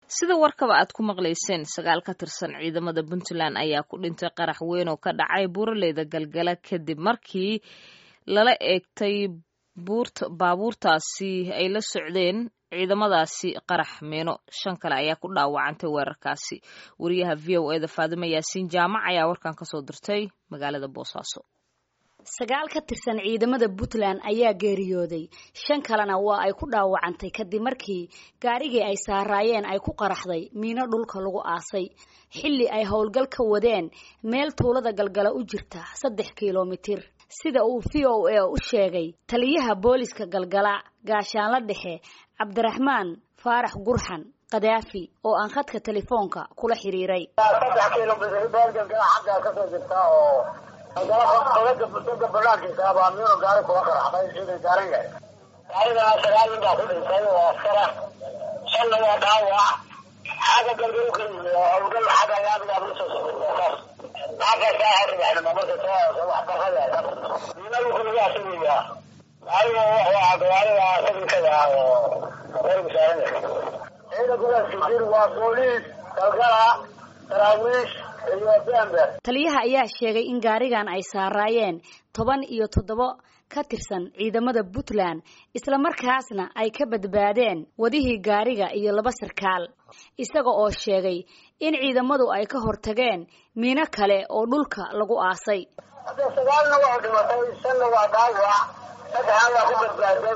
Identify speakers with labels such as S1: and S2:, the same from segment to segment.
S1: sida warkaba aad ku maqlayseen 9 ka tirsan ciidamada Puntland ayaa ku dhintay qarax weyn oo ka dhacay buuraleyda Galgala kadib markii lala eegtay baabuurtaasi ay la socdeen ciidamadaasi qarax meeno 5 kale ayaa ku dhaawacantay weerarkaasi. Wariyaha VOA Faadimo Yaasiin Jaamac ayaa warkan ka soo dirtay magaalada Boosaaso.
S2: 9 ka tirsan ciidamada Puntland ayaa geeriyooday 5 kalena waa ay ku dhaawacantay kadib markii gaarigii ay saarayeen ay ku qaraxday miino dhulka lagu aasay xilli ay howlgal ka wadeen meel tuulada Galgala u jirta 3 kiiloomitir sida uu VOA u sheegay taliyaha booliska Galgala gaashaan la dhexe Cabdiraxmaan Faarax Gurxan Qadaafi oo aan khadka telefoonka kula xiriiray
S3: 3 kiiloomitir Galgala xagga ka soo jirta oo قلت بتبقى بلاك سابا مينو قارك وقرا حبايب شيء قارين هذا سلام ده كل شيء واسكره شل وداوا حاجه قالوا قال حاجه يا ابو يوسف حاجه شاعر يعني ما بس واحد هذا من يقول يا سيدي ايوه هو عقوالي واسد كذا غير مساعد هذا كله كثير وبوليس قالها تراويش
S2: taliyaha ayaa sheegay in gaarigan ay saarayeen 17 ka tirsan ciidamada Puntland isla markaasna ay ka badbaadeen wadihii gaariga iyo 2 sarkaal isaga oo sheegay in ciidamadu ay ka hortageen miino kale oo dhulka lagu aasay
S3: sagaalna waa dhimatay sanna waa dhaawac saddex ku badbaaday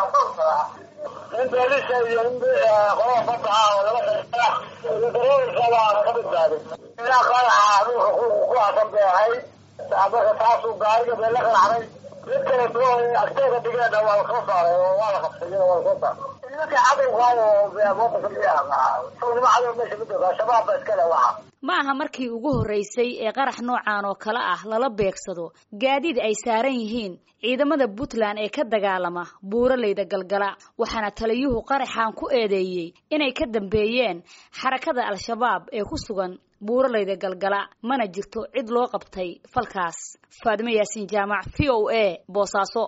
S3: inta lisa iyo qof fadha oo 2 sarkaal iyo darawalka ka badbaaday لا قال عروح وقوة بهاي أبغى تعصب قارئ بلا قرعي يمكن تروح أكتر بجد أو الخطر ولا خطر ولا خطر لكن عدم قالوا بموقف اليوم شو ما عدم مش بدو شباب بس كذا واحد
S2: maaha markii ugu horeysay ee qarax noocan oo kala ah lala beegsado gaadiid ay saaran yihiin ciidamada Puntland ee ka dagaalama buuraleyda Galgala waxaana taliyuhu qaraxan ku eedeeyay inay ka dambeeyeen xarakada al-shabaab ee ku sugan buuraleyda Galgala mana jirto cid loo qabtay falkaas. Faadimo Yaasiin Jaamac VOA Boosaaso.